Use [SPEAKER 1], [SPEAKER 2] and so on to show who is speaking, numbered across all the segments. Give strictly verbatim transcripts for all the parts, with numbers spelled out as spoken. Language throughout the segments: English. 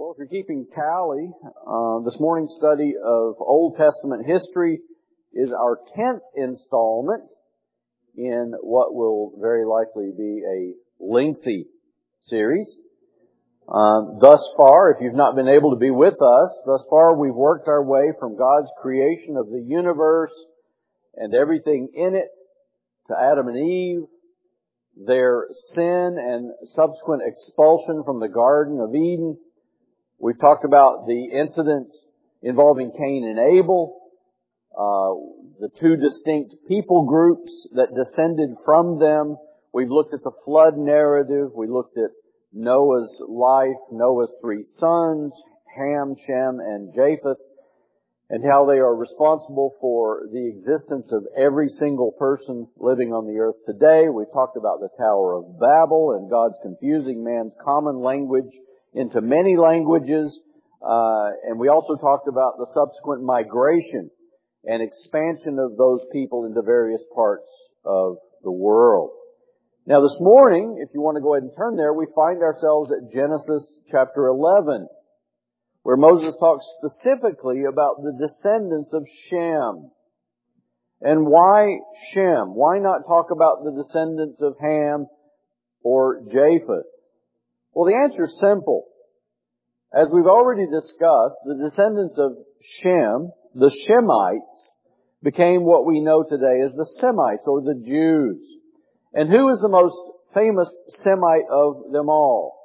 [SPEAKER 1] Well, if you're keeping tally, uh, this morning's study of Old Testament history is our tenth installment in what will very likely be a lengthy series. Um, thus far, if you've not been able to be with us, thus far we've worked our way from God's creation of the universe and everything in it to Adam and Eve, their sin and subsequent expulsion from the Garden of Eden. We've talked about the incident involving Cain and Abel, uh, the two distinct people groups that descended from them. We've looked at the flood narrative. We looked at Noah's life, Noah's three sons, Ham, Shem, and Japheth, and how they are responsible for the existence of every single person living on the earth today. We've talked about the Tower of Babel and God's confusing man's common language into many languages, uh, and we also talked about the subsequent migration and expansion of those people into various parts of the world. Now this morning, if you want to go ahead and turn there, we find ourselves at Genesis chapter eleven, where Moses talks specifically about the descendants of Shem. And why Shem? Why not talk about the descendants of Ham or Japheth? Well, the answer is simple. As we've already discussed, the descendants of Shem, the Shemites, became what we know today as the Semites or the Jews. And who is the most famous Semite of them all?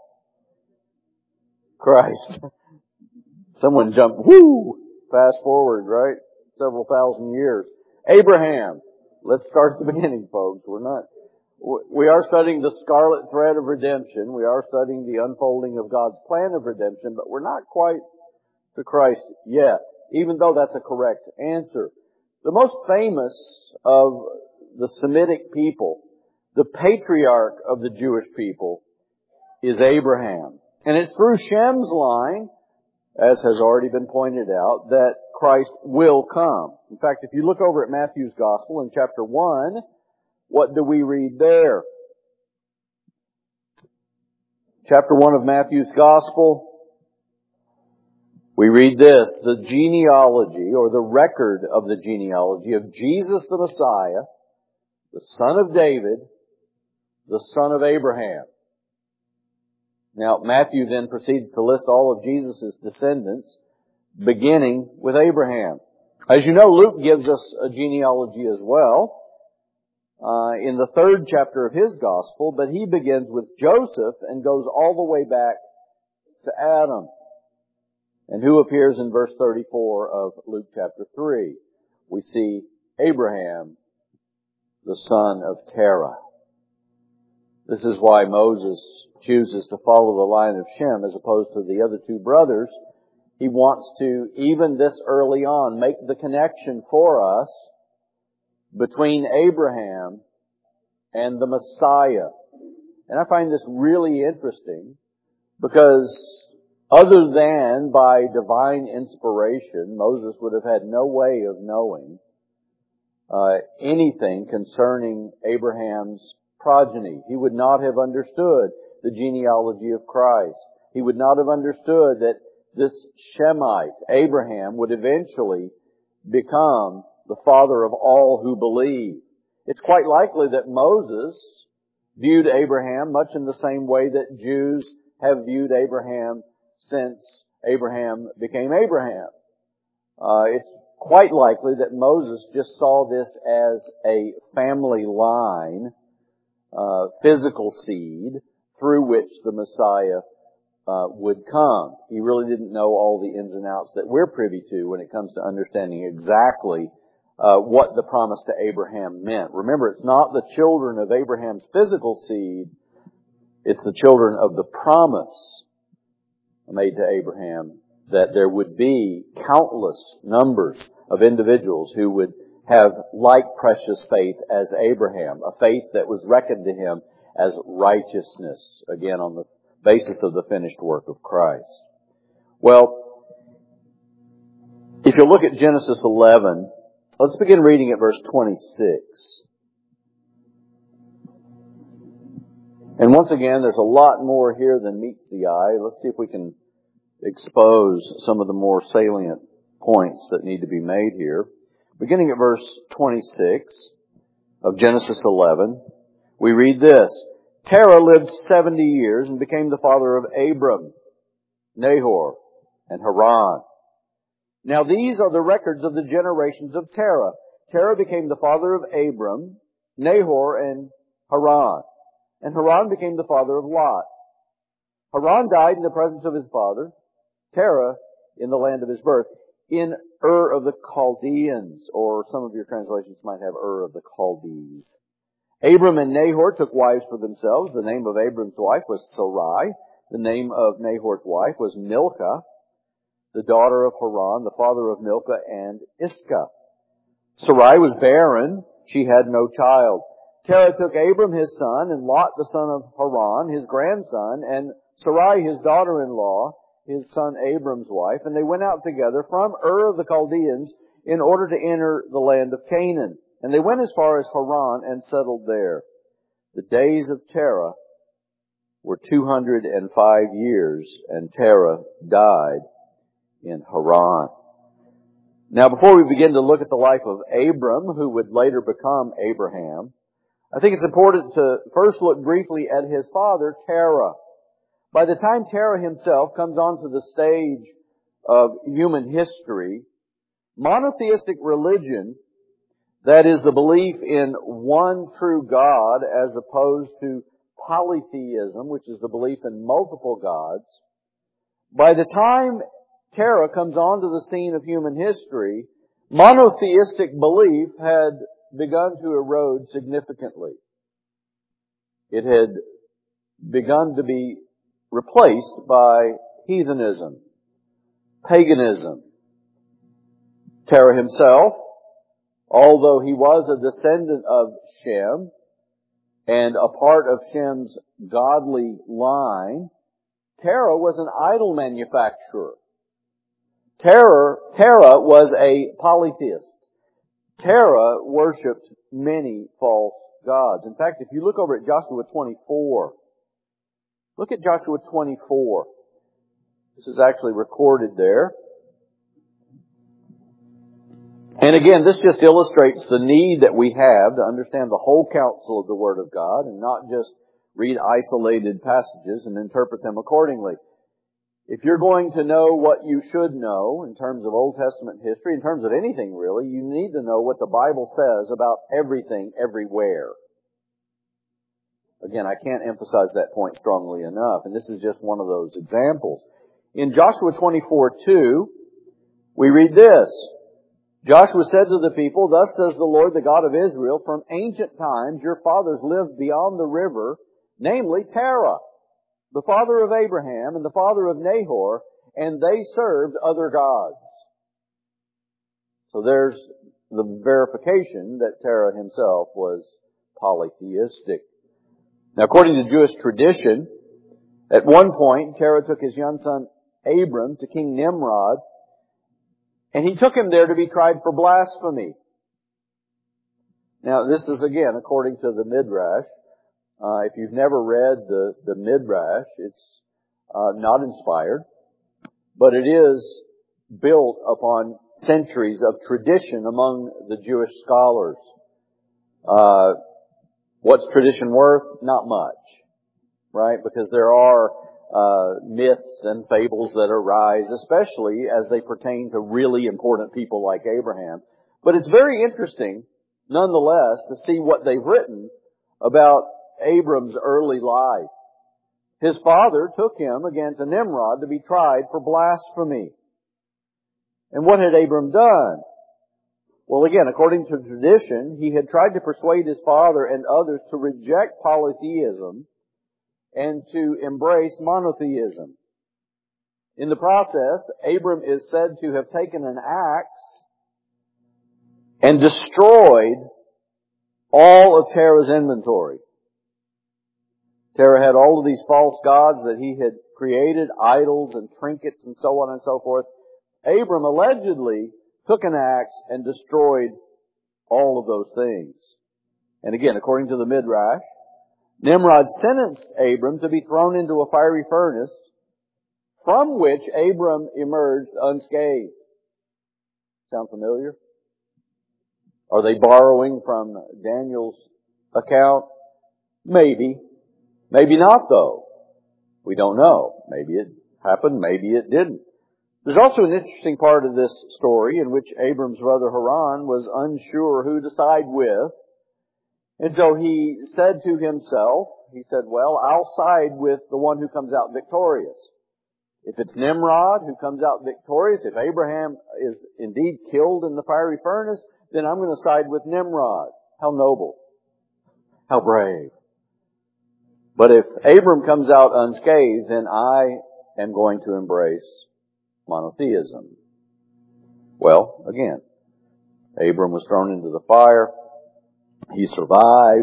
[SPEAKER 1] Christ. Someone jumped, whoo, fast forward, right? Several thousand years. Abraham. Let's start at the beginning, folks. We're not, we are studying the scarlet thread of redemption. We are studying the unfolding of God's plan of redemption, but we're not quite to Christ yet, even though that's a correct answer. The most famous of the Semitic people, the patriarch of the Jewish people, is Abraham. And it's through Shem's line, as has already been pointed out, that Christ will come. In fact, if you look over at Matthew's Gospel in chapter one, what do we read there? Chapter one of Matthew's Gospel, we read this: the genealogy, or the record of the genealogy of Jesus the Messiah, the son of David, the son of Abraham. Now, Matthew then proceeds to list all of Jesus' descendants, beginning with Abraham. As you know, Luke gives us a genealogy as well, uh, in the third chapter of his Gospel, but he begins with Joseph and goes all the way back to Adam. And who appears in verse thirty-four of Luke chapter three? We see Abraham, the son of Terah. This is why Moses chooses to follow the line of Shem as opposed to the other two brothers. He wants to, even this early on, make the connection for us between Abraham and the Messiah. And I find this really interesting because other than by divine inspiration, Moses would have had no way of knowing uh, anything concerning Abraham's progeny. He would not have understood the genealogy of Christ. He would not have understood that this Shemite, Abraham, would eventually become the father of all who believe. It's quite likely that Moses viewed Abraham much in the same way that Jews have viewed Abraham since Abraham became Abraham. Uh, it's quite likely that Moses just saw this as a family line, Uh, physical seed through which the Messiah uh, would come. He really didn't know all the ins and outs that we're privy to when it comes to understanding exactly uh, what the promise to Abraham meant. Remember, it's not the children of Abraham's physical seed, it's the children of the promise made to Abraham that there would be countless numbers of individuals who would have like precious faith as Abraham, a faith that was reckoned to him as righteousness, again on the basis of the finished work of Christ. Well, if you look at Genesis eleven, let's begin reading at verse twenty-six. And once again, there's a lot more here than meets the eye. Let's see if we can expose some of the more salient points that need to be made here. Beginning at verse twenty-six of Genesis eleven, we read this: Terah lived seventy years and became the father of Abram, Nahor, and Haran. Now these are the records of the generations of Terah. Terah became the father of Abram, Nahor, and Haran. And Haran became the father of Lot. Haran died in the presence of his father, Terah in the land of his birth, in Ur of the Chaldeans, or some of your translations might have Ur of the Chaldees. Abram and Nahor took wives for themselves. The name of Abram's wife was Sarai. The name of Nahor's wife was Milcah, the daughter of Haran, the father of Milcah and Iscah. Sarai was barren. She had no child. Terah took Abram his son, and Lot the son of Haran, his grandson, and Sarai his daughter-in-law, his son Abram's wife, and they went out together from Ur of the Chaldeans in order to enter the land of Canaan. And they went as far as Haran and settled there. The days of Terah were two hundred and five years, and Terah died in Haran. Now, before we begin to look at the life of Abram, who would later become Abraham, I think it's important to first look briefly at his father, Terah. By the time Terah himself comes onto the stage of human history, monotheistic religion, that is the belief in one true God as opposed to polytheism, which is the belief in multiple gods, by the time Terah comes onto the scene of human history, monotheistic belief had begun to erode significantly. It had begun to be replaced by heathenism, paganism. Terah himself, although he was a descendant of Shem and a part of Shem's godly line, Terah was an idol manufacturer. Terah, Terah was a polytheist. Terah worshipped many false gods. In fact, if you look over at Joshua twenty-four, look at Joshua twenty-four. This is actually recorded there. And again, this just illustrates the need that we have to understand the whole counsel of the Word of God and not just read isolated passages and interpret them accordingly. If you're going to know what you should know in terms of Old Testament history, in terms of anything really, you need to know what the Bible says about everything, everywhere. Again, I can't emphasize that point strongly enough, and this is just one of those examples. In Joshua twenty-four two, we read this: Joshua said to the people, "Thus says the Lord, the God of Israel, from ancient times your fathers lived beyond the river, namely Terah, the father of Abraham and the father of Nahor, and they served other gods." So there's the verification that Terah himself was polytheistic. Now, according to Jewish tradition, at one point, Terah took his young son Abram to King Nimrod, and he took him there to be tried for blasphemy. Now, this is again according to the Midrash. Uh, if you've never read the, the Midrash, it's uh, not inspired, but it is built upon centuries of tradition among the Jewish scholars. Uh, what's tradition worth? Not much, right? Because there are uh, myths and fables that arise, especially as they pertain to really important people like Abraham. But it's very interesting, nonetheless, to see what they've written about Abram's early life. His father took him against Nimrod to be tried for blasphemy. And what had Abram done? Well, again, according to tradition, he had tried to persuade his father and others to reject polytheism and to embrace monotheism. In the process, Abram is said to have taken an axe and destroyed all of Terah's inventory. Terah had all of these false gods that he had created, idols and trinkets and so on and so forth. Abram allegedly took an axe and destroyed all of those things. And again, according to the Midrash, Nimrod sentenced Abram to be thrown into a fiery furnace from which Abram emerged unscathed. Sound familiar? Are they borrowing from Daniel's account? Maybe. Maybe not, though. We don't know. Maybe it happened, maybe it didn't. There's also an interesting part of this story in which Abram's brother Haran was unsure who to side with. And so he said to himself, he said, well, I'll side with the one who comes out victorious. If it's Nimrod who comes out victorious, if Abraham is indeed killed in the fiery furnace, then I'm going to side with Nimrod. How noble. How brave. But if Abram comes out unscathed, then I am going to embrace monotheism. Well, again, Abram was thrown into the fire. He survived.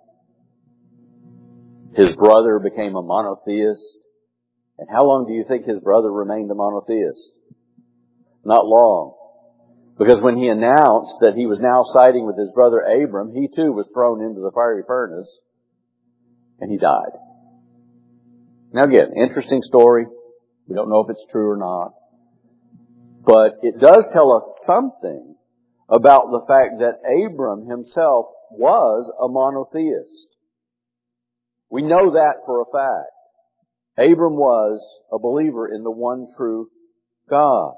[SPEAKER 1] His brother became a monotheist. And how long do you think his brother remained a monotheist? Not long. Because when he announced that he was now siding with his brother Abram, he too was thrown into the fiery furnace, and he died. Now again, interesting story. We don't know if it's true or not. But it does tell us something about the fact that Abram himself was a monotheist. We know that for a fact. Abram was a believer in the one true God.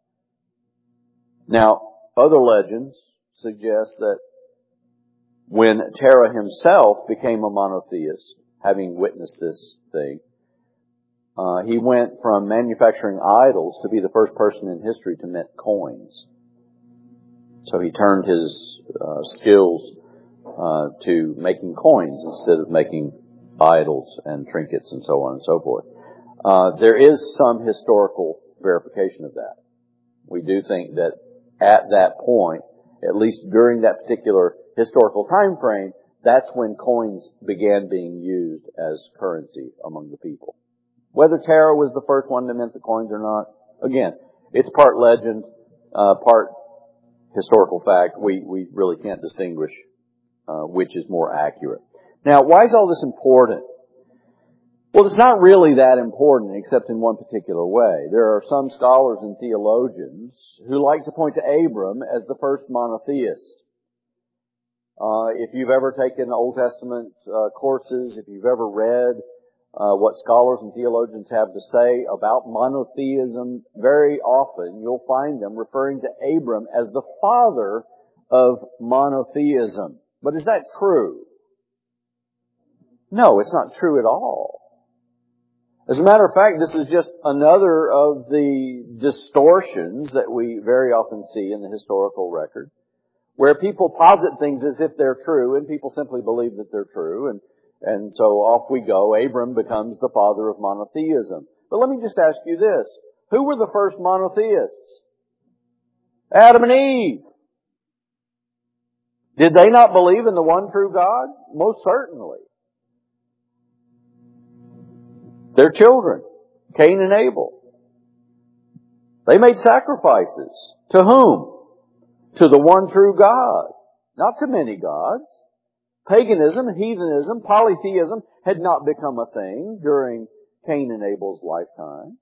[SPEAKER 1] Now, other legends suggest that when Terah himself became a monotheist, having witnessed this thing, uh, he went from manufacturing idols to be the first person in history to mint coins. So he turned his uh, skills uh, to making coins instead of making idols and trinkets and so on and so forth. Uh, there is some historical verification of that. We do think that at that point, at least during that particular historical time frame, that's when coins began being used as currency among the people. Whether Terah was the first one to mint the coins or not, again, it's part legend, uh, part historical fact. We we really can't distinguish uh, which is more accurate. Now, why is all this important? Well, it's not really that important except in one particular way. There are some scholars and theologians who like to point to Abram as the first monotheist. Uh, if you've ever taken Old Testament uh, courses, if you've ever read uh, what scholars and theologians have to say about monotheism, very often you'll find them referring to Abram as the father of monotheism. But is that true? No, it's not true at all. As a matter of fact, this is just another of the distortions that we very often see in the historical record, where people posit things as if they're true, and people simply believe that they're true, and, and so off we go. Abram becomes the father of monotheism. But let me just ask you this. Who were the first monotheists? Adam and Eve. Did they not believe in the one true God? Most certainly. Their children, Cain and Abel. They made sacrifices. To whom? To the one true God. Not to many gods. Paganism, heathenism, polytheism had not become a thing during Cain and Abel's lifetime.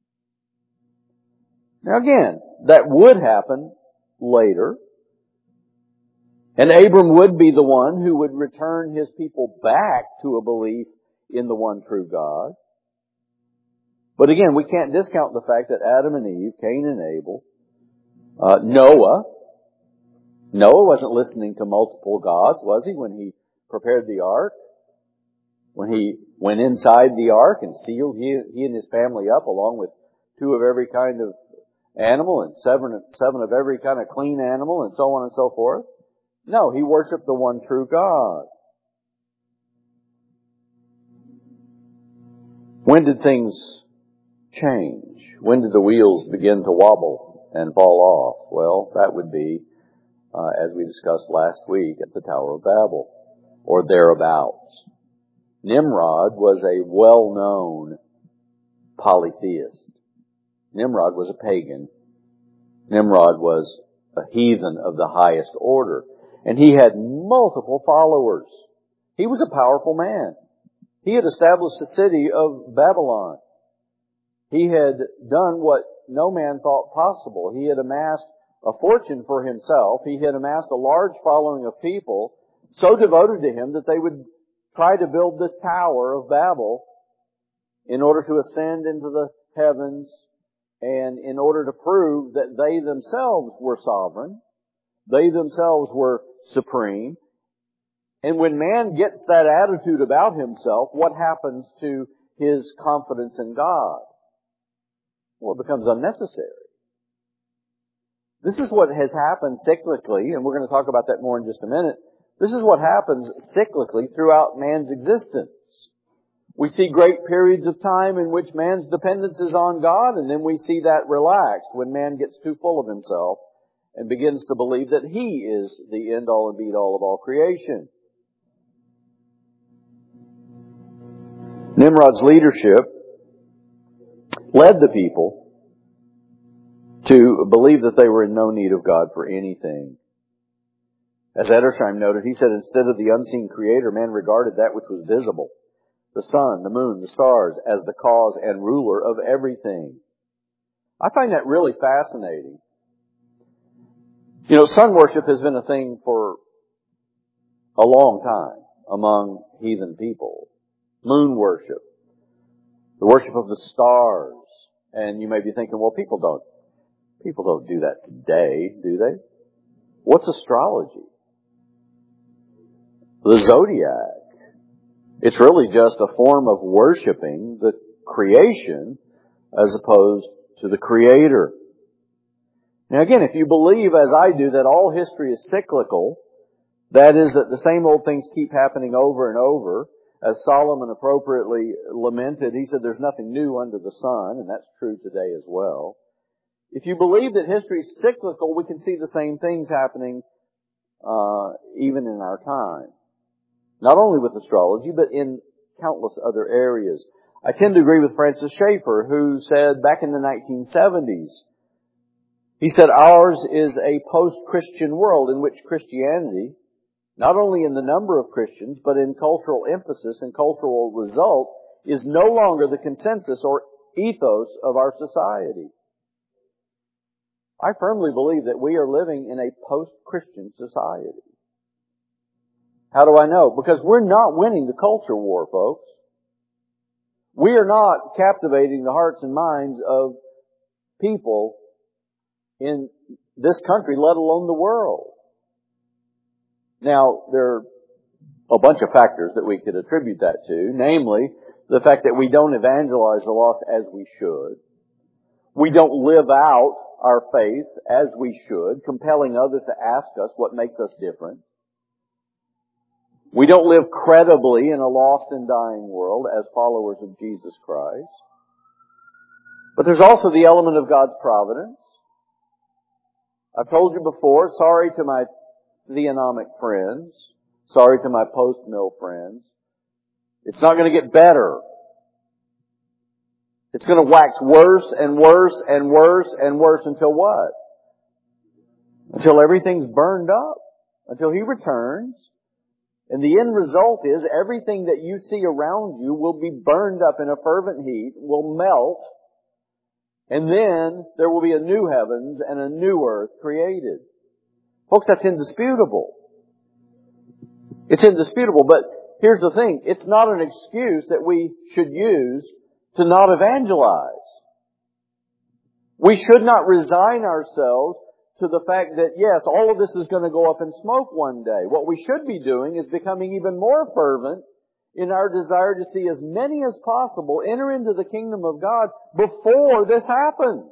[SPEAKER 1] Now again, that would happen later. And Abram would be the one who would return his people back to a belief in the one true God. But again, we can't discount the fact that Adam and Eve, Cain and Abel, uh, Noah, Noah wasn't listening to multiple gods, was he, when he prepared the ark? When he went inside the ark and sealed he, he and his family up along with two of every kind of animal and seven, seven of every kind of clean animal and so on and so forth? No, he worshiped the one true God. When did things change? When did the wheels begin to wobble and fall off? Well, that would be, uh, as we discussed last week, at the Tower of Babel, or thereabouts. Nimrod was a well-known polytheist. Nimrod was a pagan. Nimrod was a heathen of the highest order. And he had multiple followers. He was a powerful man. He had established the city of Babylon. He had done what no man thought possible. He had amassed a fortune for himself. He had amassed a large following of people so devoted to him that they would try to build this Tower of Babel in order to ascend into the heavens and in order to prove that they themselves were sovereign. They themselves were supreme. And when man gets that attitude about himself, what happens to his confidence in God? Well, it becomes unnecessary. This is what has happened cyclically, and we're going to talk about that more in just a minute. This is what happens cyclically throughout man's existence. We see great periods of time in which man's dependence is on God, and then we see that relaxed when man gets too full of himself and begins to believe that he is the end-all and be-all of all creation. Nimrod's leadership led the people to believe that they were in no need of God for anything. As Edersheim noted, he said, instead of the unseen Creator, man regarded that which was visible, the sun, the moon, the stars, as the cause and ruler of everything. I find that really fascinating. You know, sun worship has been a thing for a long time among heathen people. Moon worship, the worship of the stars. And you may be thinking, well, people don't, people don't do that today, do they? What's astrology? The zodiac. It's really just a form of worshiping the creation as opposed to the Creator. Now again, if you believe, as I do, that all history is cyclical, that is, that the same old things keep happening over and over, as Solomon appropriately lamented, he said there's nothing new under the sun, and that's true today as well. If you believe that history is cyclical, we can see the same things happening uh, even in our time. Not only with astrology, but in countless other areas. I tend to agree with Francis Schaeffer, who said back in the nineteen seventies, he said, ours is a post-Christian world in which Christianity, not only in the number of Christians, but in cultural emphasis and cultural result, is no longer the consensus or ethos of our society. I firmly believe that we are living in a post-Christian society. How do I know? Because we're not winning the culture war, folks. We are not captivating the hearts and minds of people in this country, let alone the world. Now, there are a bunch of factors that we could attribute that to, namely, the fact that we don't evangelize the lost as we should. We don't live out our faith as we should, compelling others to ask us what makes us different. We don't live credibly in a lost and dying world as followers of Jesus Christ. But there's also the element of God's providence. I've told you before, sorry to my theonomic friends, sorry to my post-mill friends, it's not going to get better. It's going to wax worse and worse and worse and worse until what? Until everything's burned up. Until He returns. And the end result is everything that you see around you will be burned up in a fervent heat, will melt, and then there will be a new heavens and a new earth created. Folks, that's indisputable. It's indisputable, but here's the thing. It's not an excuse that we should use to not evangelize. We should not resign ourselves to the fact that, yes, all of this is going to go up in smoke one day. What we should be doing is becoming even more fervent in our desire to see as many as possible enter into the kingdom of God before this happens.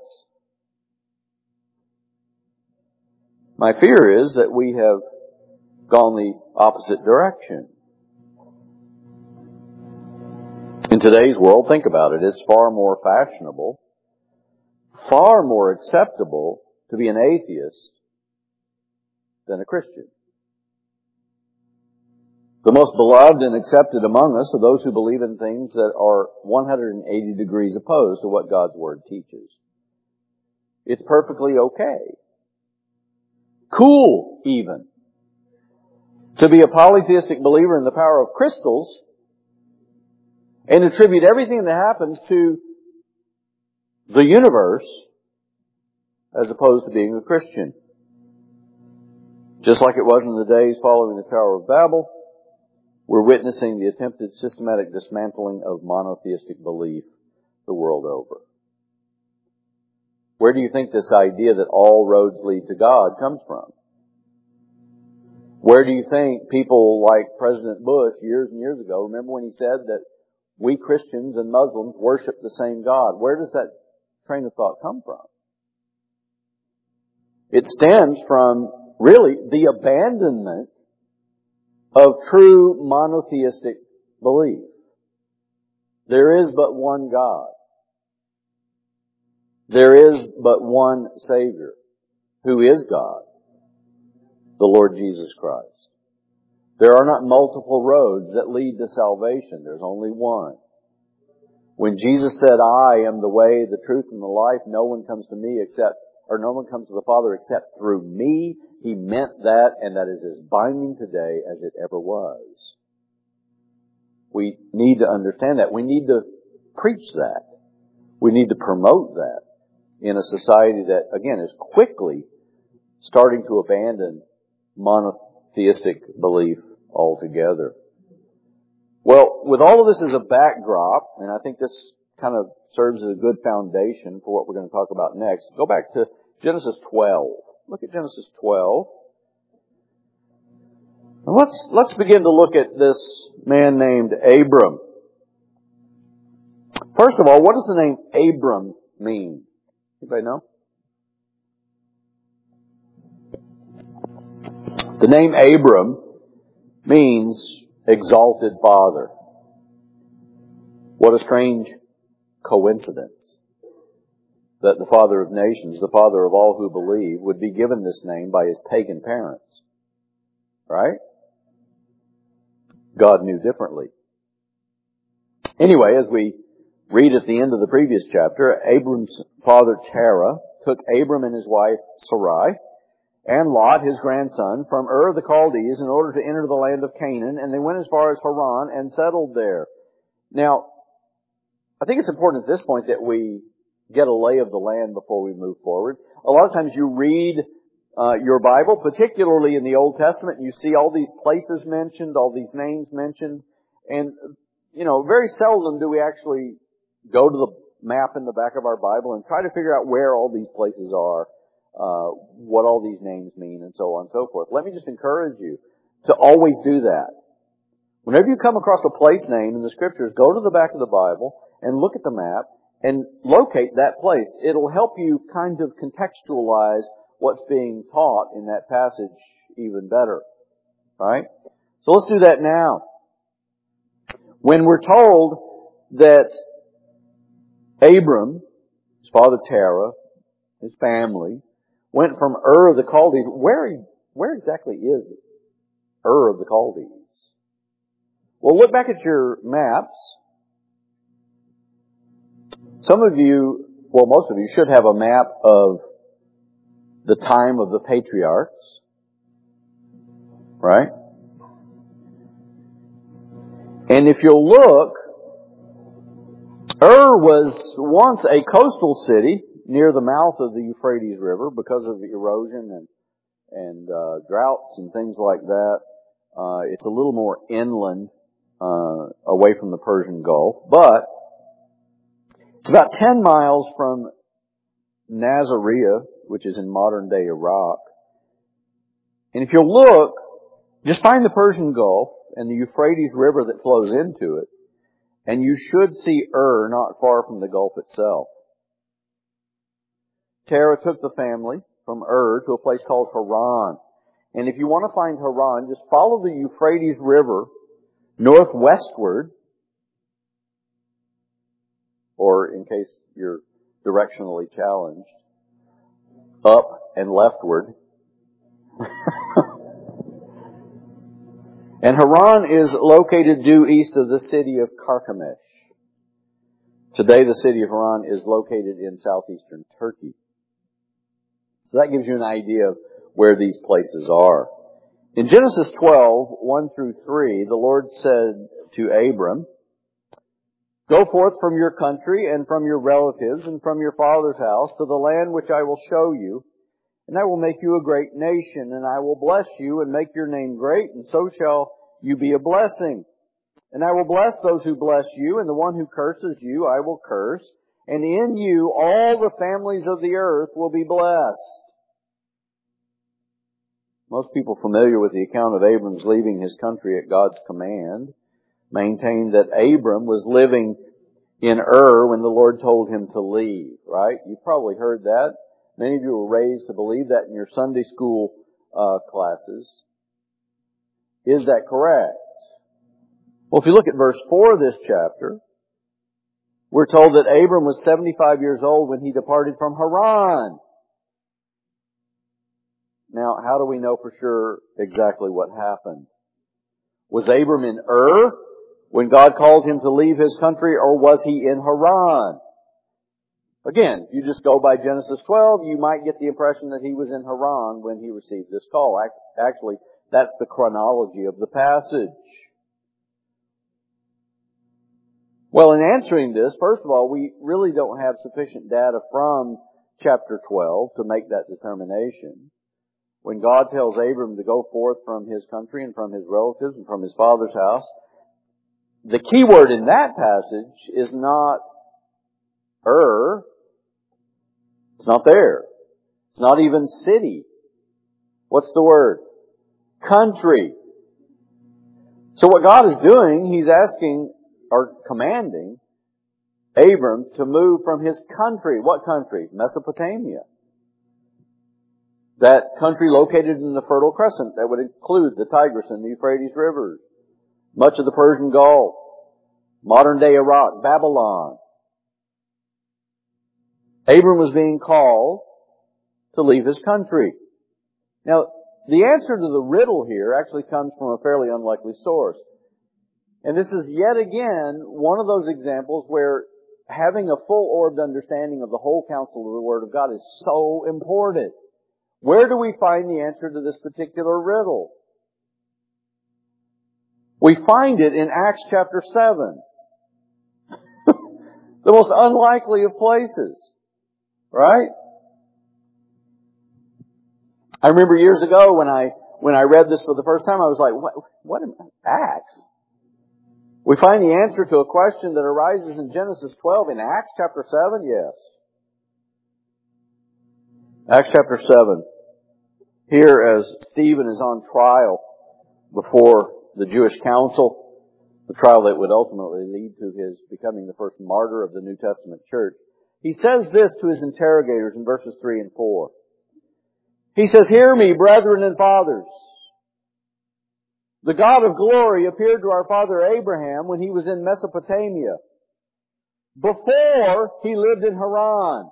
[SPEAKER 1] My fear is that we have gone the opposite direction. In today's world, think about it, it's far more fashionable, far more acceptable to be an atheist than a Christian. The most beloved and accepted among us are those who believe in things that are one hundred eighty degrees opposed to what God's Word teaches. It's perfectly okay. Cool, even. To be a polytheistic believer in the power of crystals and attribute everything that happens to the universe as opposed to being a Christian. Just like it was in the days following the Tower of Babel, we're witnessing the attempted systematic dismantling of monotheistic belief the world over. Where do you think this idea that all roads lead to God comes from? Where do you think people like President Bush years and years ago, remember when he said that we Christians and Muslims worship the same God? Where does that train of thought come from? It stems from, really, the abandonment of true monotheistic belief. There is but one God. There is but one Savior, who is God, the Lord Jesus Christ. There are not multiple roads that lead to salvation. There's only one. When Jesus said, I am the way, the truth, and the life, no one comes to me except, or no one comes to the Father except through me, He meant that, and that is as binding today as it ever was. We need to understand that. We need to preach that. We need to promote that in a society that, again, is quickly starting to abandon monotheistic belief altogether. Well, with all of this as a backdrop, and I think this kind of serves as a good foundation for what we're going to talk about next, go back to Genesis twelve. Look at Genesis twelve. And let's, let's begin to look at this man named Abram. First of all, what does the name Abram mean? Anybody know? The name Abram means exalted father. What a strange coincidence that the father of nations, the father of all who believe, would be given this name by his pagan parents. Right? God knew differently. Anyway, as we read at the end of the previous chapter, Abram's father Terah took Abram and his wife Sarai and Lot, his grandson, from Ur of the Chaldees in order to enter the land of Canaan, and they went as far as Haran and settled there. Now, I think it's important at this point that we get a lay of the land before we move forward. A lot of times you read uh, your Bible, particularly in the Old Testament, and you see all these places mentioned, all these names mentioned, and, you know, very seldom do we actually go to the map in the back of our Bible and try to figure out where all these places are, uh, what all these names mean, and so on and so forth. Let me just encourage you to always do that. Whenever you come across a place name in the Scriptures, go to the back of the Bible and look at the map and locate that place. It'll help you kind of contextualize what's being taught in that passage even better. Right? So let's do that now. When we're told that Abram, his father Terah, his family, went from Ur of the Chaldees, where, where exactly is it? Ur of the Chaldees. Well, look back at your maps. Some of you, well, most of you should have a map of the time of the patriarchs. Right? And if you'll look, Ur was once a coastal city near the mouth of the Euphrates River because of the erosion and, and uh, droughts and things like that. Uh, it's a little more inland, uh, away from the Persian Gulf, but it's about ten miles from Nasiriyah, which is in modern-day Iraq. And if you'll look, just find the Persian Gulf and the Euphrates River that flows into it, and you should see Ur not far from the Gulf itself. Terah took the family from Ur to a place called Haran. And if you want to find Haran, just follow the Euphrates River northwestward, or in case you're directionally challenged, up and leftward. And Haran is located due east of the city of Carchemish. Today the city of Haran is located in southeastern Turkey. So that gives you an idea of where these places are. In Genesis twelve, one through three, the Lord said to Abram, Go forth from your country and from your relatives and from your father's house to the land which I will show you, and I will make you a great nation, and I will bless you and make your name great, and so shall you be a blessing. And I will bless those who bless you, and the one who curses you I will curse, and in you all the families of the earth will be blessed. Most people familiar with the account of Abram's leaving his country at God's command maintain that Abram was living in Ur when the Lord told him to leave, right? You've probably heard that. Many of you were raised to believe that in your Sunday school uh, classes. Is that correct? Well, if you look at verse four of this chapter, we're told that Abram was seventy-five years old when he departed from Haran. Now, how do we know for sure exactly what happened? Was Abram in Ur when God called him to leave his country, or was he in Haran? Again, if you just go by Genesis twelve, you might get the impression that he was in Haran when he received this call. Actually, that's the chronology of the passage. Well, in answering this, first of all, we really don't have sufficient data from chapter twelve to make that determination. When God tells Abram to go forth from his country and from his relatives and from his father's house, the key word in that passage is not Ur. It's not there. It's not even city. What's the word? Country. So what God is doing, He's asking or commanding Abram to move from his country. What country? Mesopotamia. That country located in the Fertile Crescent that would include the Tigris and the Euphrates rivers, much of the Persian Gulf, modern day Iraq, Babylon. Abram was being called to leave his country. Now, the answer to the riddle here actually comes from a fairly unlikely source. And this is yet again one of those examples where having a full-orbed understanding of the whole counsel of the Word of God is so important. Where do we find the answer to this particular riddle? We find it in Acts chapter seven. The most unlikely of places. Right? I remember years ago when I when I read this for the first time, I was like, what, what am Acts? We find the answer to a question that arises in Genesis twelve in Acts chapter seven? Yes. Acts chapter seven. Here, as Stephen is on trial before the Jewish council, the trial that would ultimately lead to his becoming the first martyr of the New Testament church, he says this to his interrogators in verses three and four. He says, "Hear me, brethren and fathers. The God of glory appeared to our father Abraham when he was in Mesopotamia, before he lived in Haran."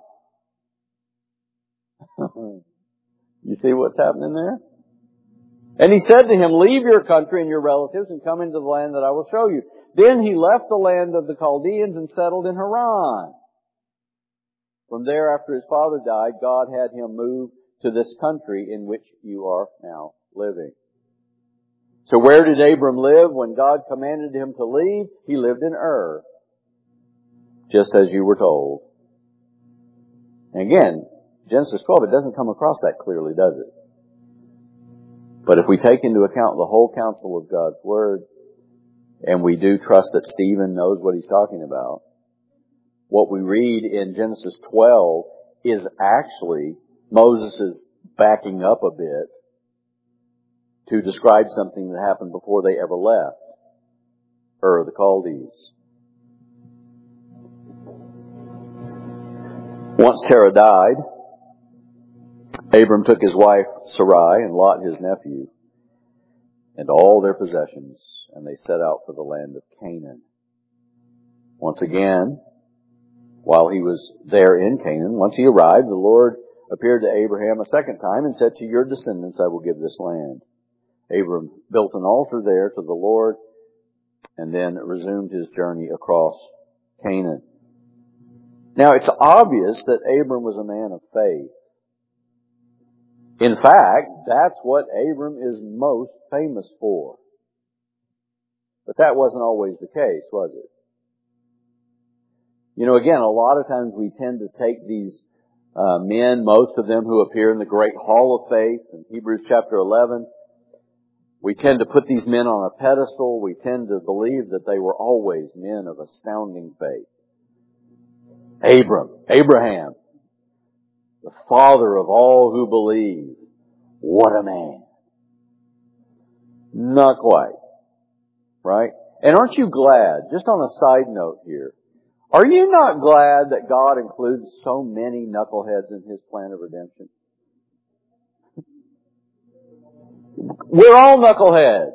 [SPEAKER 1] You see what's happening there? "And he said to him, leave your country and your relatives and come into the land that I will show you. Then he left the land of the Chaldeans and settled in Haran. From there, after his father died, God had him move to this country in which you are now living." So where did Abram live when God commanded him to leave? He lived in Ur, just as you were told. And again, Genesis twelve, it doesn't come across that clearly, does it? But if we take into account the whole counsel of God's Word, and we do trust that Stephen knows what he's talking about, what we read in Genesis twelve is actually Moses' backing up a bit to describe something that happened before they ever left Ur of the Chaldees. Once Terah died, Abram took his wife Sarai and Lot his nephew and all their possessions, and they set out for the land of Canaan. Once again, while he was there in Canaan, once he arrived, the Lord appeared to Abraham a second time and said, "To your descendants I will give this land." Abram built an altar there to the Lord and then resumed his journey across Canaan. Now, it's obvious that Abram was a man of faith. In fact, that's what Abram is most famous for. But that wasn't always the case, was it? You know, again, a lot of times we tend to take these uh, men, most of them who appear in the great hall of faith in Hebrews chapter eleven. We tend to put these men on a pedestal. We tend to believe that they were always men of astounding faith. Abram, Abraham, the father of all who believe. What a man. Not quite. Right? And aren't you glad, just on a side note here, are you not glad that God includes so many knuckleheads in His plan of redemption? We're all knuckleheads.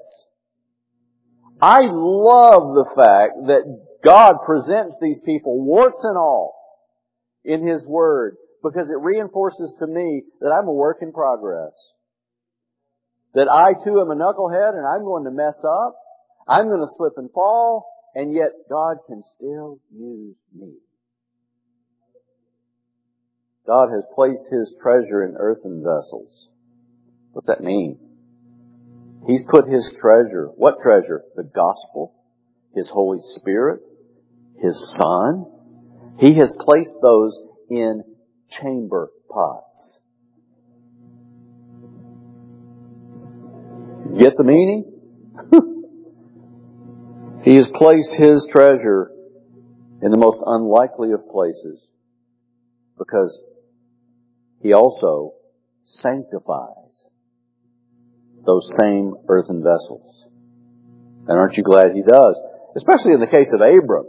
[SPEAKER 1] I love the fact that God presents these people, warts and all, in His Word, because it reinforces to me that I'm a work in progress. That I too am a knucklehead and I'm going to mess up. I'm going to slip and fall, and yet God can still use me. God has placed His treasure in earthen vessels. What's that mean? He's put His treasure, what treasure? The gospel, His Holy Spirit, His Son. He has placed those in chamber pots. Get the meaning? He has placed His treasure in the most unlikely of places because He also sanctifies those same earthen vessels. And aren't you glad He does? Especially in the case of Abram.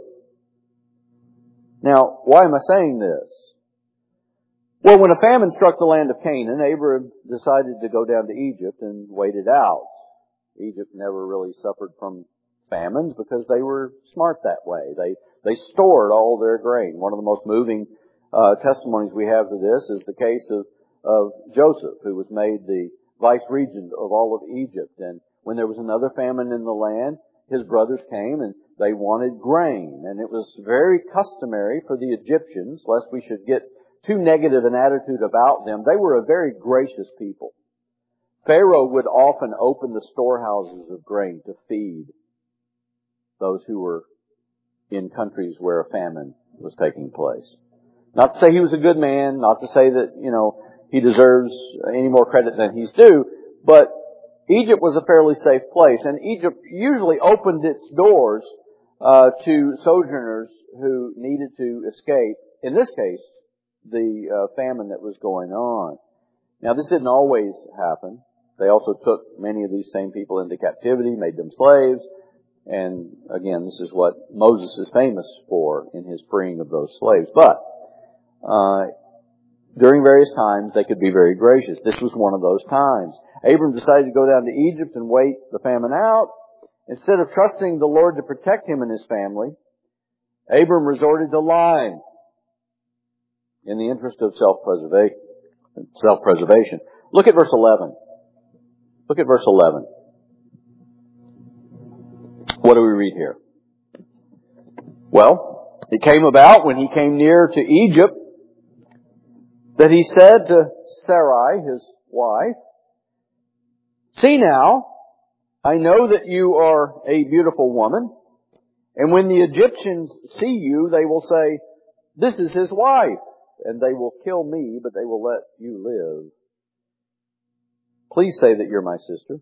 [SPEAKER 1] Now, why am I saying this? Well, when a famine struck the land of Canaan, Abram decided to go down to Egypt and wait it out. Egypt never really suffered from famines because they were smart that way. They they stored all their grain. One of the most moving uh, testimonies we have to this is the case of, of Joseph, who was made the vice regent of all of Egypt. And when there was another famine in the land, his brothers came and they wanted grain. And it was very customary for the Egyptians, lest we should get too negative an attitude about them. They were a very gracious people. Pharaoh would often open the storehouses of grain to feed those who were in countries where a famine was taking place. Not to say he was a good man, not to say that, you know, he deserves any more credit than he's due, but Egypt was a fairly safe place, and Egypt usually opened its doors uh, to sojourners who needed to escape, in this case, the uh, famine that was going on. Now, this didn't always happen. They also took many of these same people into captivity, made them slaves, and again, this is what Moses is famous for in his freeing of those slaves. But uh during various times, they could be very gracious. This was one of those times. Abram decided to go down to Egypt and wait the famine out. Instead of trusting the Lord to protect him and his family, Abram resorted to lying in the interest of self-preservation. Self-preservation. Look at verse eleven. Look at verse eleven. What do we read here? Well, it came about when he came near to Egypt that he said to Sarai, his wife, "See now, I know that you are a beautiful woman, and when the Egyptians see you, they will say, 'This is his wife,' and they will kill me, but they will let you live. Please say that you're my sister."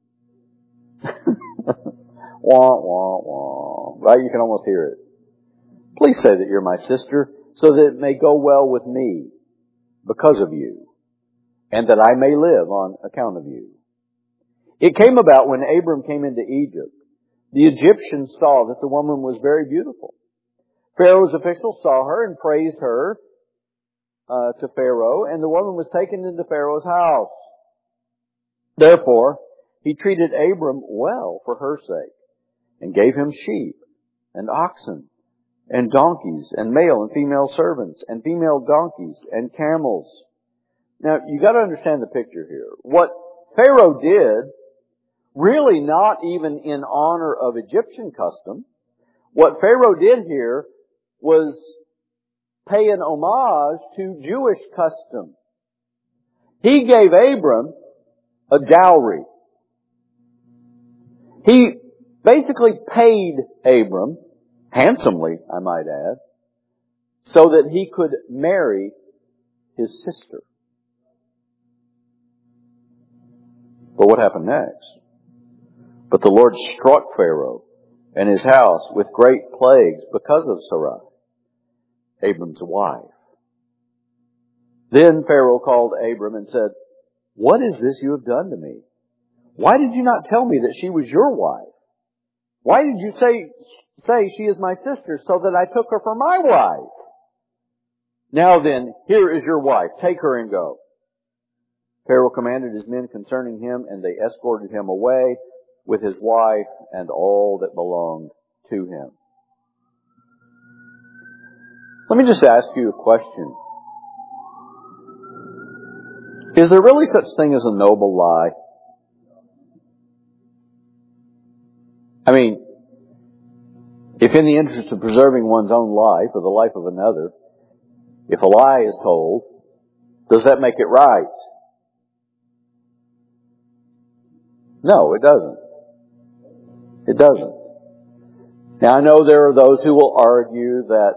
[SPEAKER 1] Wah, wah, wah. Right? You can almost hear it. "Please say that you're my sister, so that it may go well with me because of you, and that I may live on account of you." It came about when Abram came into Egypt, the Egyptians saw that the woman was very beautiful. Pharaoh's officials saw her and praised her uh, to Pharaoh, and the woman was taken into Pharaoh's house. Therefore, he treated Abram well for her sake, and gave him sheep and oxen and donkeys and male and female servants and female donkeys and camels. Now, you got to understand the picture here. What Pharaoh did, really not even in honor of Egyptian custom, what Pharaoh did here was pay an homage to Jewish custom. He gave Abram a dowry. He basically paid Abram, handsomely, I might add, so that he could marry his sister. But what happened next? But the Lord struck Pharaoh and his house with great plagues because of Sarai, Abram's wife. Then Pharaoh called Abram and said, "What is this you have done to me? Why did you not tell me that she was your wife? Why did you say, say she is my sister so that I took her for my wife? Now then, here is your wife. Take her and go." Pharaoh commanded his men concerning him, and they escorted him away with his wife and all that belonged to him. Let me just ask you a question. Is there really such thing as a noble lie? I mean, if in the interest of preserving one's own life or the life of another, if a lie is told, does that make it right? No, it doesn't. It doesn't. Now, I know there are those who will argue that,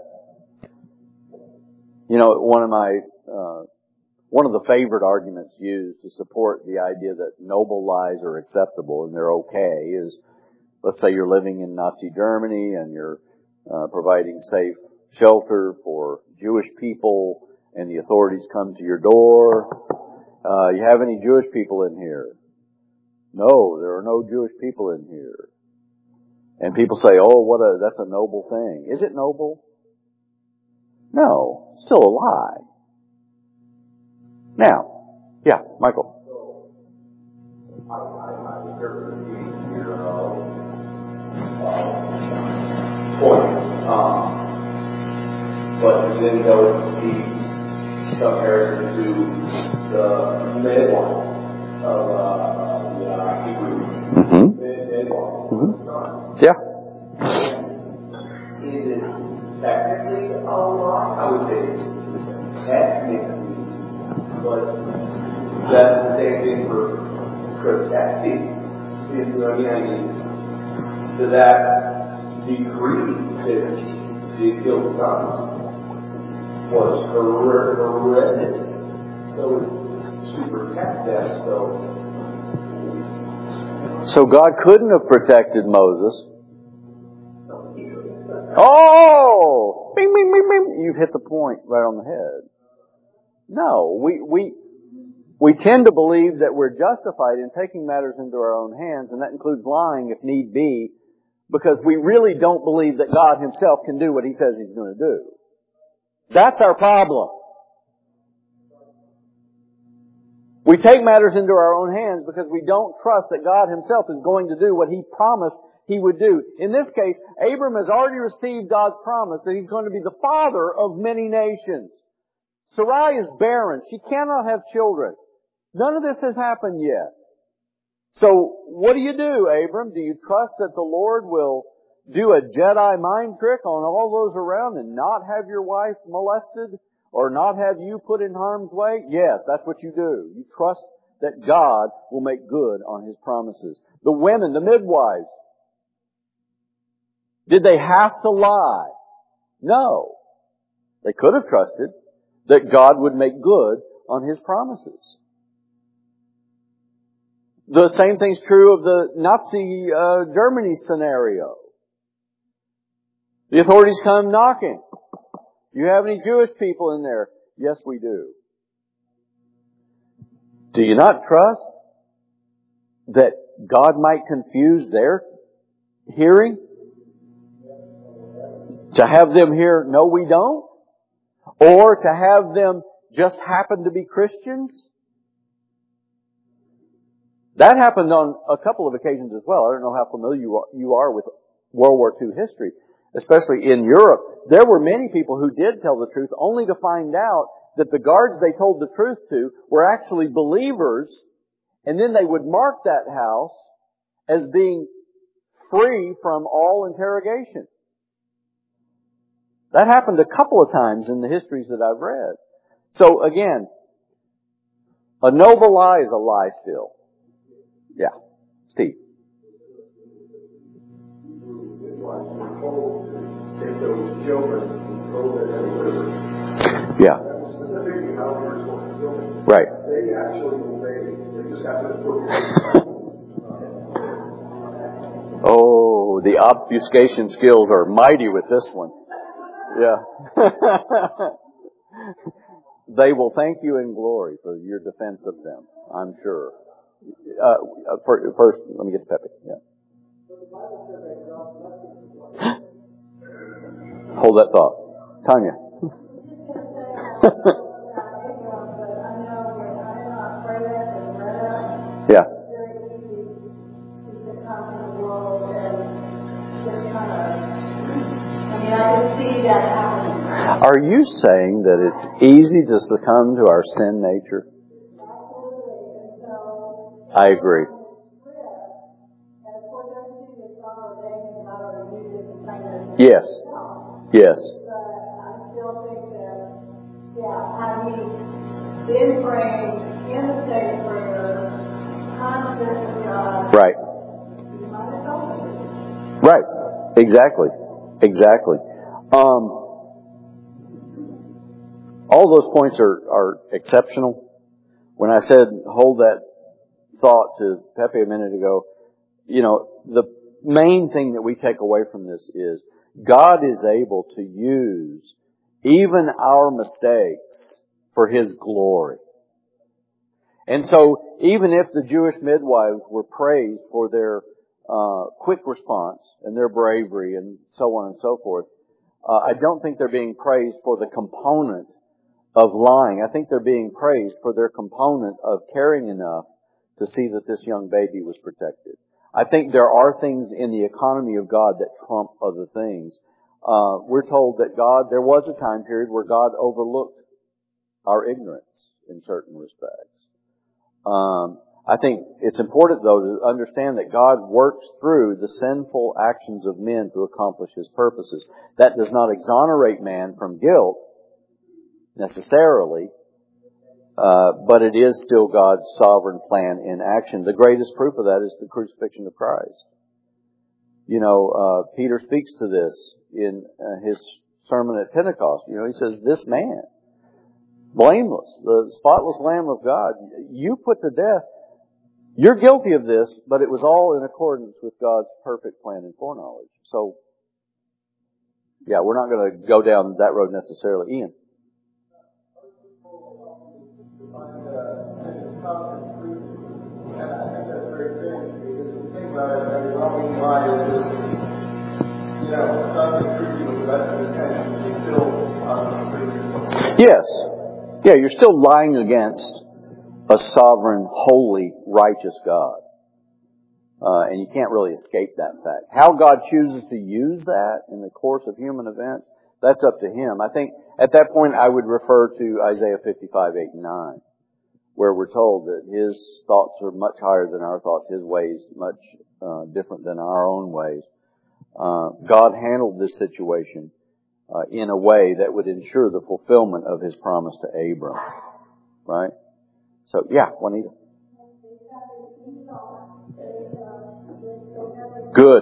[SPEAKER 1] you know, one of my, uh, one of the favorite arguments used to support the idea that noble lies are acceptable and they're okay is, let's say you're living in Nazi Germany and you're uh, providing safe shelter for Jewish people and the authorities come to your door. Uh, you have any Jewish people in here? No, there are no Jewish people in here. And people say, oh, what a, that's a noble thing. Is it noble? No, still a lie. Now, yeah, Michael.
[SPEAKER 2] I, I, I certainly see your uh, uh, point. Um, but then there would be comparison to the midwife of uh, the uh, Hebrew
[SPEAKER 1] Mm-hmm.
[SPEAKER 2] midwife
[SPEAKER 1] Mm-hmm.
[SPEAKER 2] of the son.
[SPEAKER 1] Yeah.
[SPEAKER 2] Is it technically a lie? I would say it's technically. But that's the same thing for protecting. You know what I mean? Does that decree that she killed sons was horrendous? So it's to protect them. So,
[SPEAKER 1] so God couldn't have protected Moses. Oh! Bing, bing, bing, bing. You've hit the point right on the head. No, we, we, we tend to believe that we're justified in taking matters into our own hands, and that includes lying if need be, because we really don't believe that God Himself can do what He says He's going to do. That's our problem. We take matters into our own hands because we don't trust that God Himself is going to do what He promised He would do. In this case, Abram has already received God's promise that he's going to be the father of many nations. Sarai is barren. She cannot have children. None of this has happened yet. So, what do you do, Abram? Do you trust that the Lord will do a Jedi mind trick on all those around and not have your wife molested or not have you put in harm's way? Yes, that's what you do. You trust that God will make good on His promises. The women, the midwives, did they have to lie? No. They could have trusted that God would make good on His promises. The same thing's true of the Nazi uh, Germany scenario. The authorities come knocking. You have any Jewish people in there? Yes, we do. Do you not trust that God might confuse their hearing? To have them hear, no, we don't? Or to have them just happen to be Christians? That happened on a couple of occasions as well. I don't know how familiar you are with World War Two history, especially in Europe. There were many people who did tell the truth, only to find out that the guards they told the truth to were actually believers, and then they would mark that house as being free from all interrogation. That happened a couple of times in the histories that I've read. So again, a noble lie is a lie still. Yeah. Steve.
[SPEAKER 2] if those children told that they were
[SPEAKER 1] Yeah.
[SPEAKER 2] Specifically how we were supposed to build it.
[SPEAKER 1] Right.
[SPEAKER 2] They actually obeyed. They just have to put
[SPEAKER 1] Oh, the obfuscation skills are mighty with this one. Yeah. They will thank you in glory for your defense of them, I'm sure. Uh, first, let me get to Pepe. Yeah. Hold that thought. Tanya. Yeah. Are you saying that it's easy to succumb to our sin nature? I agree. Yes. Yes.
[SPEAKER 3] Been praying in the state of prayer, constantly, God.
[SPEAKER 1] Right. Right. Exactly. Exactly. Um, all those points are, are exceptional. When I said hold that thought to Pepe a minute ago, you know, the main thing that we take away from this is God is able to use even our mistakes for His glory. And so, even if the Jewish midwives were praised for their uh, quick response and their bravery and so on and so forth, uh, I don't think they're being praised for the component of lying. I think they're being praised for their component of caring enough to see that this young baby was protected. I think there are things in the economy of God that trump other things. Uh, we're told that God, there was a time period where God overlooked our ignorance in certain respects. Um, I think it's important, though, to understand that God works through the sinful actions of men to accomplish His purposes. That does not exonerate man from guilt, necessarily, uh, but it is still God's sovereign plan in action. The greatest proof of that is the crucifixion of Christ. You know, uh, Peter speaks to this in uh, his sermon at Pentecost. You know, he says, this man, blameless, the spotless Lamb of God, you put to death. You're guilty of this, but it was all in accordance with God's perfect plan and foreknowledge. So, yeah, we're not going to go down that road necessarily. Ian? Yes. Yeah, you're still lying against a sovereign, holy, righteous God. Uh, and you can't really escape that fact. How God chooses to use that in the course of human events, that's up to Him. I think at that point I would refer to Isaiah fifty-five, eight and nine, where we're told that His thoughts are much higher than our thoughts, His ways much uh, different than our own ways. Uh, God handled this situation uh, in a way that would ensure the fulfillment of His promise to Abram. Right? So, yeah, Juanita. Good.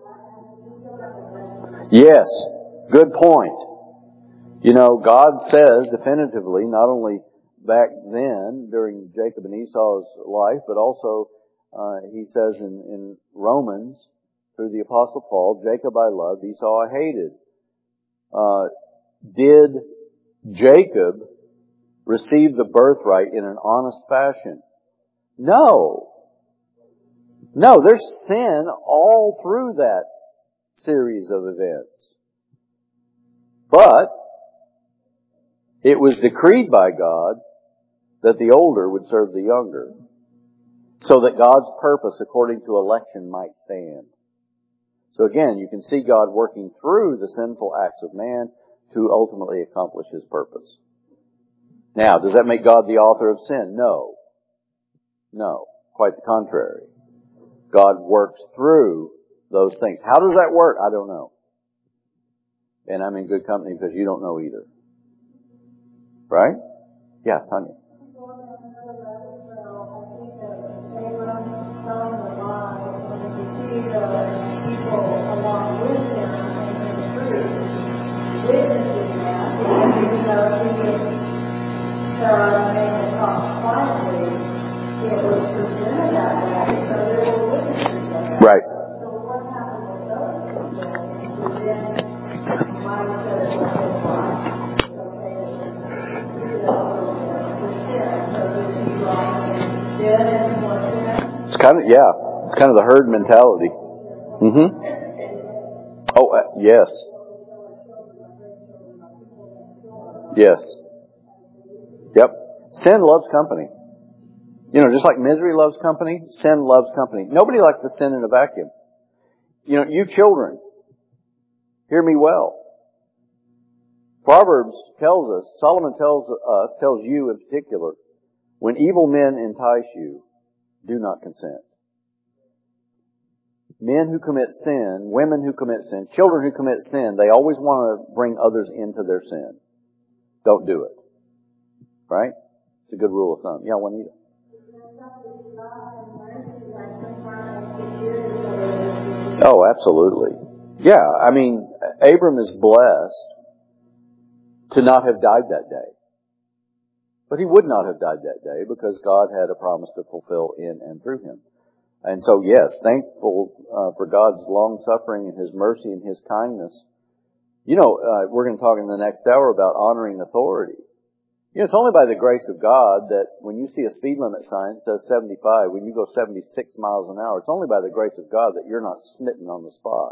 [SPEAKER 1] Yes. Good point. You know, God says definitively, not only back then during Jacob and Esau's life, but also uh, He says in, in Romans through the Apostle Paul, Jacob I loved, Esau I hated. Uh, did Jacob receive the birthright in an honest fashion? No. No, there's sin all through that series of events. But it was decreed by God that the older would serve the younger, so that God's purpose according to election might stand. So again, you can see God working through the sinful acts of man to ultimately accomplish His purpose. Now, does that make God the author of sin? No. No. Quite the contrary. God works through those things. How does that work? I don't know. And I'm in good company because you don't know either. Right? Yeah, Tanya.
[SPEAKER 3] Witnessing that, because he
[SPEAKER 1] Kind of, yeah. It's kind of the herd mentality. Mm-hmm. Oh, uh, yes. Yes. Yep. Sin loves company. You know, just like misery loves company, sin loves company. Nobody likes to sin in a vacuum. You know, you children, hear me well. Proverbs tells us, Solomon tells us, tells you in particular, when evil men entice you, do not consent. Men who commit sin, women who commit sin, children who commit sin, they always want to bring others into their sin. Don't do it. Right? It's a good rule of thumb. Yeah, Juanita. Oh, absolutely. Yeah, I mean, Abram is blessed to not have died that day. But he would not have died that day because God had a promise to fulfill in and through him. And so, yes, thankful uh, for God's long-suffering and His mercy and His kindness. You know, uh, we're going to talk in the next hour about honoring authority. You know, it's only by the grace of God that when you see a speed limit sign that says seventy-five, when you go seventy-six miles an hour, it's only by the grace of God that you're not smitten on the spot.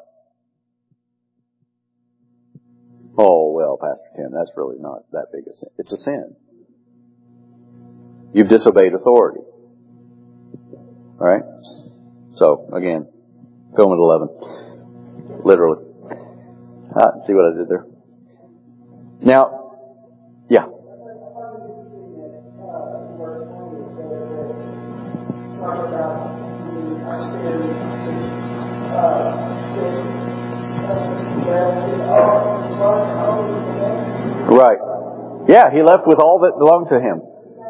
[SPEAKER 1] Oh, well, Pastor Tim, that's really not that big a sin. It's a sin. You've disobeyed authority. All right? So, again, film at eleven. Literally. Ah, see what I did there? Now, yeah. Right. Yeah, he left with all that belonged to him.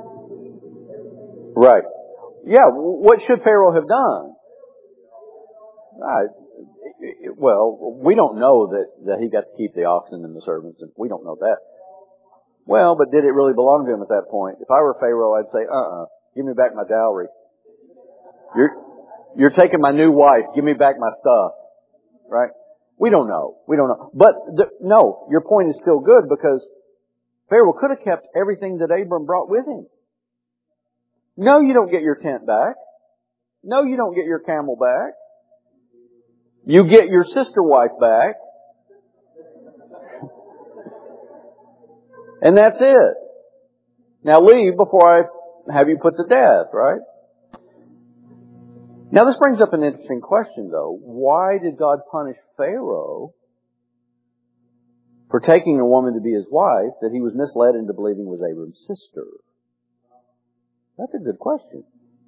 [SPEAKER 1] Right. Yeah, what should Pharaoh have done? Right. Well, we don't know that, that he got to keep the oxen and the servants, and we don't know that. Well, but did it really belong to him at that point? If I were Pharaoh, I'd say, uh-uh, give me back my dowry. You're, you're taking my new wife, give me back my stuff. Right? We don't know. We don't know. But, the, no, your point is still good because Pharaoh could have kept everything that Abram brought with him. No, you don't get your tent back. No, you don't get your camel back. You get your sister wife back. And that's it. Now leave before I have you put to death, right? Now this brings up an interesting question though. Why did God punish Pharaoh for taking a woman to be his wife that he was misled into believing was Abram's sister? That's a good question.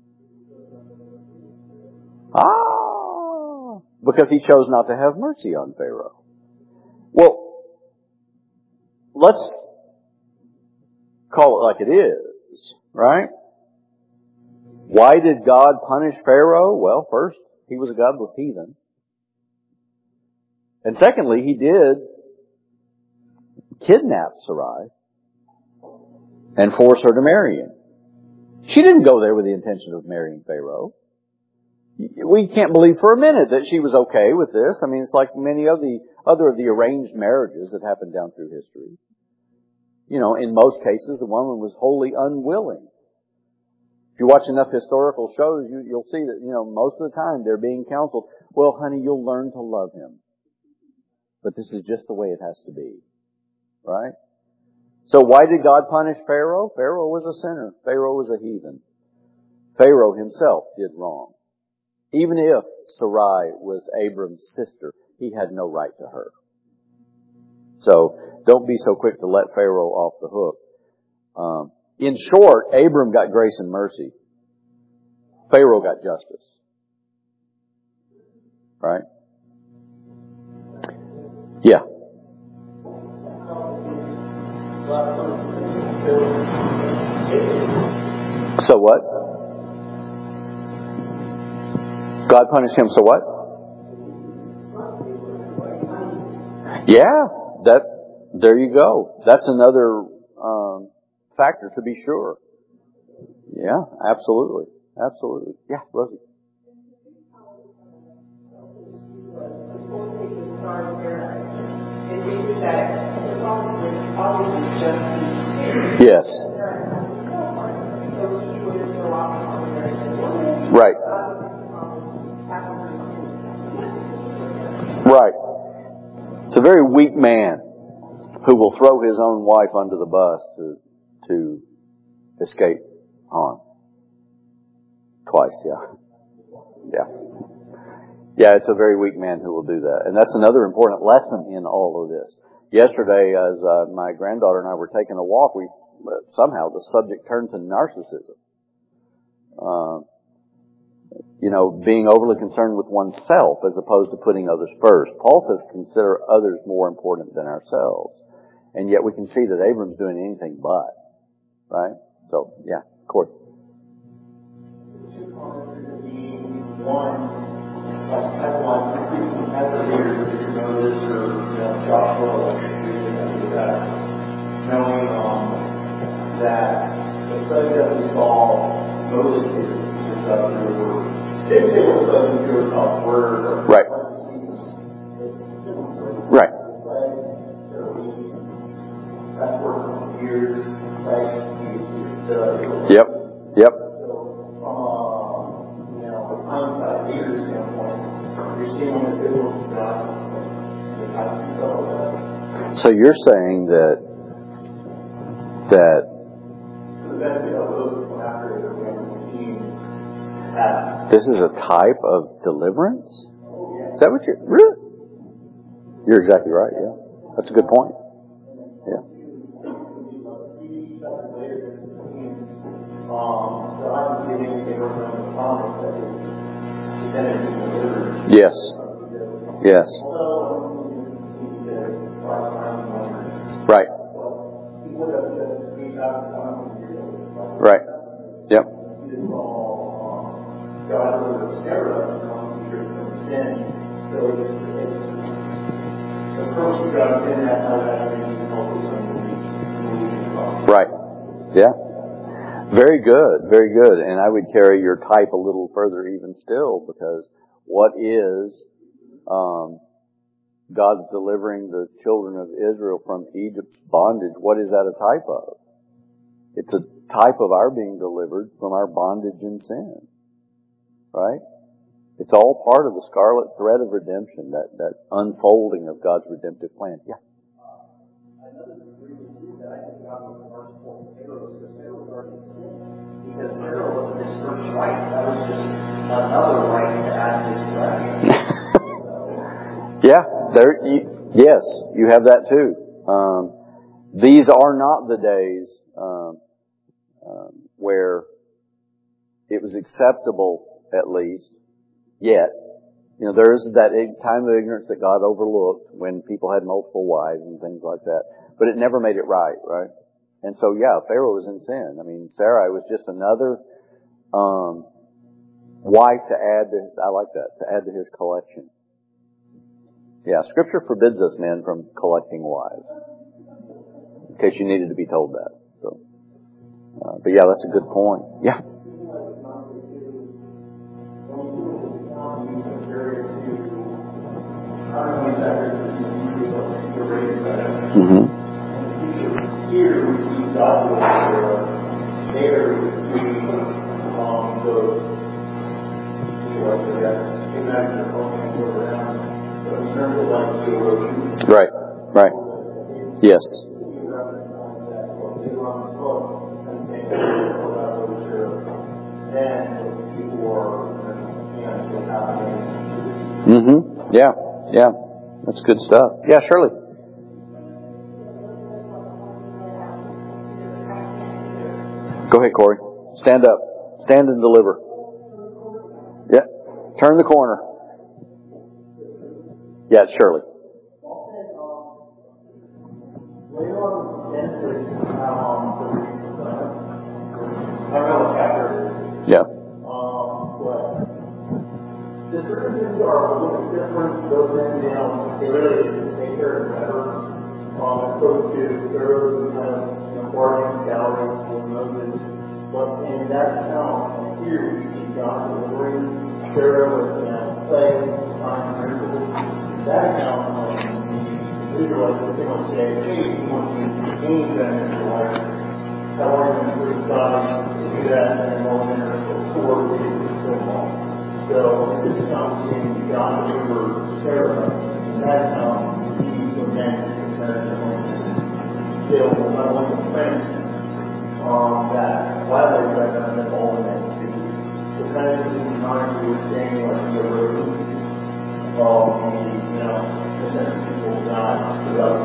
[SPEAKER 1] Ah! Because he chose not to have mercy on Pharaoh. Well, let's call it like it is, right? Why did God punish Pharaoh? Well, first, he was a godless heathen. And secondly, he did kidnap Sarai and force her to marry him. She didn't go there with the intention of marrying Pharaoh. We can't believe for a minute that she was okay with this. I mean, it's like many of the other of the arranged marriages that happened down through history. You know, in most cases, the woman was wholly unwilling. If you watch enough historical shows, you, you'll see that, you know, most of the time they're being counseled, well, honey, you'll learn to love him. But this is just the way it has to be. Right? So why did God punish Pharaoh? Pharaoh was a sinner. Pharaoh was a heathen. Pharaoh himself did wrong. Even if Sarai was Abram's sister, he had no right to her. So don't be so quick to let Pharaoh off the hook. Um, in short, Abram got grace and mercy. Pharaoh got justice. Right? Yeah. So what? God punished him, so what? Yeah, that, there you go. That's another um, factor to be sure. Yeah, absolutely. Absolutely. Yeah, Rosie. Yes. Right. very weak man who will throw his own wife under the bus to to escape harm. Twice, yeah. Yeah. Yeah, it's a very weak man who will do that. And that's another important lesson in all of this. Yesterday, as uh, my granddaughter and I were taking a walk, we uh, somehow the subject turned to narcissism. Uh, you know, being overly concerned with oneself as opposed to putting others first. Paul says consider others more important than ourselves. And yet we can see that Abram's doing anything but. Right? So, yeah, Corey.
[SPEAKER 2] One, as one, as a leader, if you know this, or you know, Joshua, that knowing um, that the study that we saw, Moses did, is up to the word. They say what study to your God's word.
[SPEAKER 1] Right. Right.
[SPEAKER 2] That's working for years, right?
[SPEAKER 1] Yep. Yep.
[SPEAKER 2] Hindsight, leader's standpoint, you're seeing individuals of God, they have to control that.
[SPEAKER 1] So you're saying that that
[SPEAKER 2] For the benefit of those who come after it, we're going to team that.
[SPEAKER 1] This is a type of deliverance?
[SPEAKER 2] Oh, yeah.
[SPEAKER 1] Is that what you're really? You're exactly right, yeah. That's a good point. Yeah.
[SPEAKER 2] Um, God is giving Abraham the promise that his descendants will be delivered.
[SPEAKER 1] Yes. Yes.
[SPEAKER 2] Although he said, five signs and wonders.
[SPEAKER 1] Right.
[SPEAKER 2] Well, he would have just reached out to someone who did.
[SPEAKER 1] Right. Yep.
[SPEAKER 2] He just saw um, God delivered Sarah from sin. So it, it, the approach to God in that how that actually helps us believe.
[SPEAKER 1] Right. Yeah. Very good, very good. And I would carry your type a little further even still, because what is um, God's delivering the children of Israel from Egypt's bondage? What is that a type of? It's a type of our being delivered from our bondage and sin. Right? It's all part of the scarlet thread of redemption, that, that unfolding of God's redemptive plan. Yeah.
[SPEAKER 2] Because Sarah wasn't his first wife. That was just another wife to add his flesh.
[SPEAKER 1] Yeah, there. You, yes, you have that too. Um, these are not the days um, um, where it was acceptable, at least, yet. You know, there is that time of ignorance that God overlooked when people had multiple wives and things like that. But it never made it right, right? And so, yeah, Pharaoh was in sin. I mean, Sarai was just another um, wife to add to, I like that, to add to his collection. Yeah, Scripture forbids us, men, from collecting wives. In case you needed to be told that. So, uh, but yeah, that's a good point. Yeah. Mm-hmm.
[SPEAKER 2] Here we see God with Sarah. There we see um, the I guess imagine the culture go around. But in terms of like the erosion.
[SPEAKER 1] Right. Right. Yes. Mm-hmm. Yeah. Yeah. That's good stuff. Yeah, Shirley. Go ahead, Corey. Stand up. Stand and deliver. Yeah. Turn the corner. Yeah, it's Shirley. Yeah.
[SPEAKER 2] Um, but the circumstances are a little bit different. Those men down, they really take care of better. Um, as opposed to Pharaoh who kind of, you know, bargaining gallery with Moses. But in that account, here we see God delivering Pharaoh with, you know, plagues, signs, miracles. That account, um, the Israelites would pretty much say, hey, we want you to change that Israelite. That argument for God to do that and then all in a sword with his football. So in this account, we see God deliver Sarah. In that account, we see the he was saying what he wrote. Oh, he, you know, the sense of people God without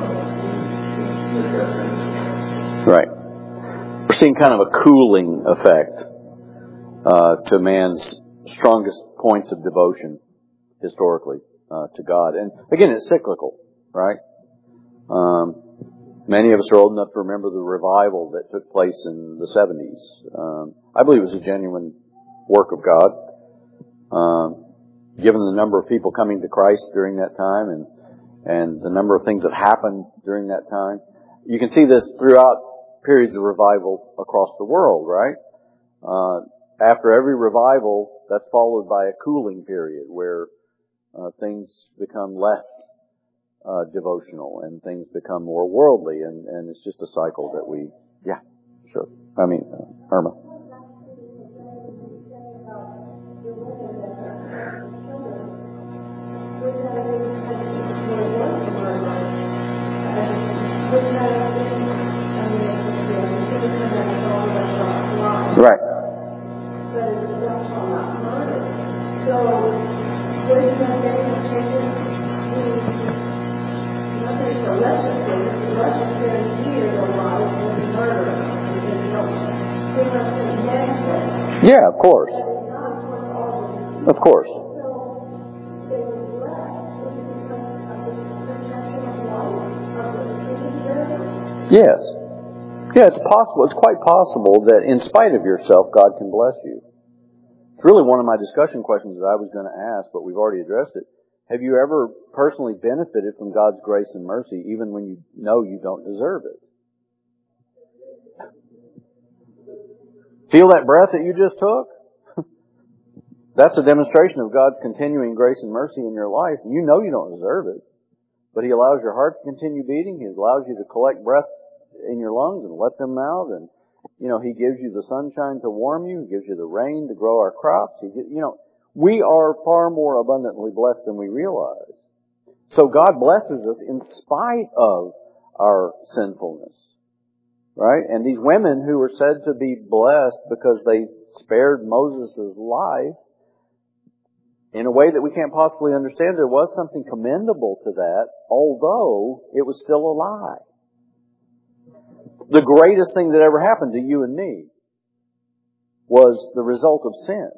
[SPEAKER 2] the
[SPEAKER 1] Right. We're seeing kind of a cooling effect uh, to man's strongest points of devotion historically uh, to God. And again, it's cyclical, right? Um, many of us are old enough to remember the revival that took place in the seventies. Um, I believe it was a genuine work of God. Um, given the number of people coming to Christ during that time and and the number of things that happened during that time. You can see this throughout periods of revival across the world, right? Uh, after every revival, that's followed by a cooling period where uh, things become less uh, devotional and things become more worldly, and, and it's just a cycle that we, yeah, sure. I mean, uh, Irma. Right. Yeah, of course. Of course. Yes. Yeah, it's possible. It's quite possible that in spite of yourself, God can bless you. It's really one of my discussion questions that I was going to ask, but we've already addressed it. Have you ever personally benefited from God's grace and mercy even when you know you don't deserve it? Feel that breath that you just took? That's a demonstration of God's continuing grace and mercy in your life. You know you don't deserve it, but He allows your heart to continue beating. He allows you to collect breath in your lungs and let them out. And, you know, He gives you the sunshine to warm you. He gives you the rain to grow our crops. He, you know, we are far more abundantly blessed than we realize. So God blesses us in spite of our sinfulness. Right? And these women who were said to be blessed because they spared Moses' life, in a way that we can't possibly understand, there was something commendable to that, although it was still a lie. The greatest thing that ever happened to you and me was the result of sin.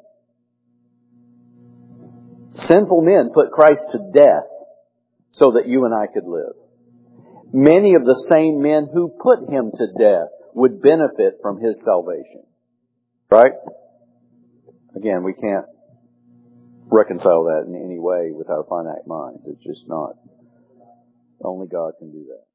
[SPEAKER 1] Sinful men put Christ to death so that you and I could live. Many of the same men who put Him to death would benefit from His salvation. Right? Again, we can't reconcile that in any way with our finite minds. It's just not. Only God can do that.